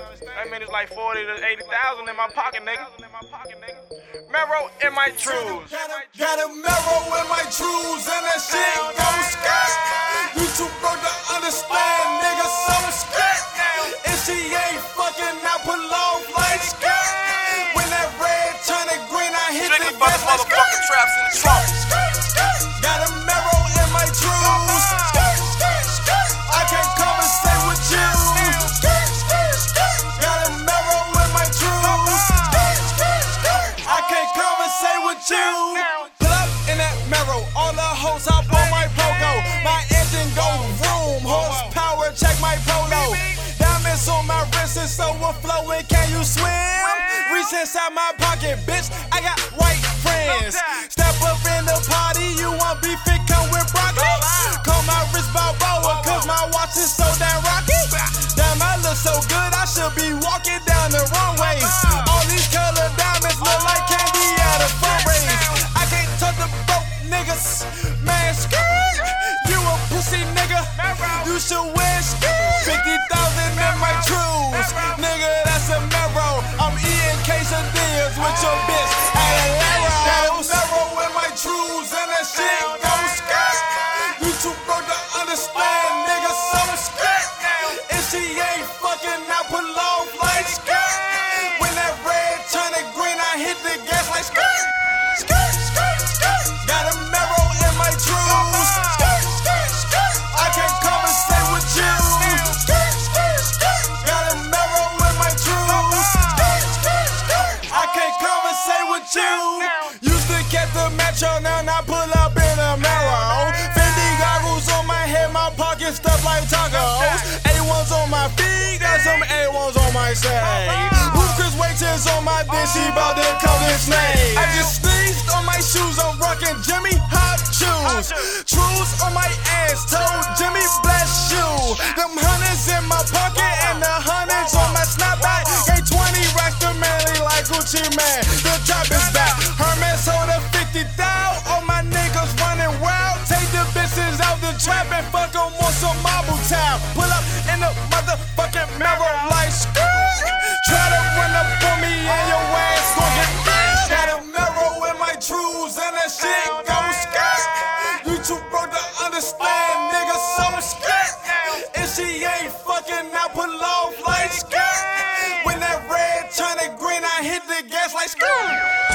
That mean it's like 40 to 80,000 in my pocket, nigga. Mero in my trues. Got a Mero in my trues and that shit gon' skirt. You too broke to understand, nigga, so skirt. If she ain't fucking, I pull off like skirt. When that red turn to green, I hit the gas like skirt. Traps in the trunk. Got a Mero in my trues. I can't conversate with you. Got a Mero in my trues. I can't conversate with you. Pull up in that Mero, all the hoes hop on my pogo. My engine go vroom, horsepower check my polo. Diamonds on my wrist is overflowing, can you swim? Reach inside my pocket, bitch, I got white friends. Step up in the party, you want beef, it come with broccoli. Call my wrist Balboa, cause my watch is so damn rocky. Damn, I look so good, I should be walking down the runway. All these colored diamonds look like candy at a fundraise. I can't touch the broke niggas, man, skirt. You a pussy nigga, you should wear skirt. 50,000 in my trues, nigga, that's a Mero. I'm eating quesadillas with your bitch at a Laro. Got a Mero in my trues and that shit gon' skirt. You too broke to understand, nigga, so skirt. If she ain't fucking, I pull off like skirt. When that red turn to green, I hit the gas like skirt. Got a Mero in my trues. I can't conversate with you. Got a Mero in my trues. I can't conversate with you. Used to get the metro, now I pull up in a Mero. Fendi goggles on my head, my pocket stuff like tacos. A1s on my feet, got some A1s on my side. Chris Waiters on my dick, she bout to call this name. I just sneezed on my shoes, I'm rocking Jimmy Hop shoes. Trues on my ass, told Jimmy bless you. Them hundreds in my pocket and the hundreds on my snapback. Gave 20 racks to Manly like Gucci Man. The drop is back. Hermes hold a 50,000. All my niggas running wild. Take the bitches out the trap and fuck them on some marble town. Pull up in the motherfucking Mero like skirt. Try to run up on me and your ass gon' get burned. Got a Mero in my trues and that shit gon' skirt. You too broke to understand, nigga, so skirt. If she ain't fucking, I pull off like skirt. When that red turn to green, I hit the gas like skirt.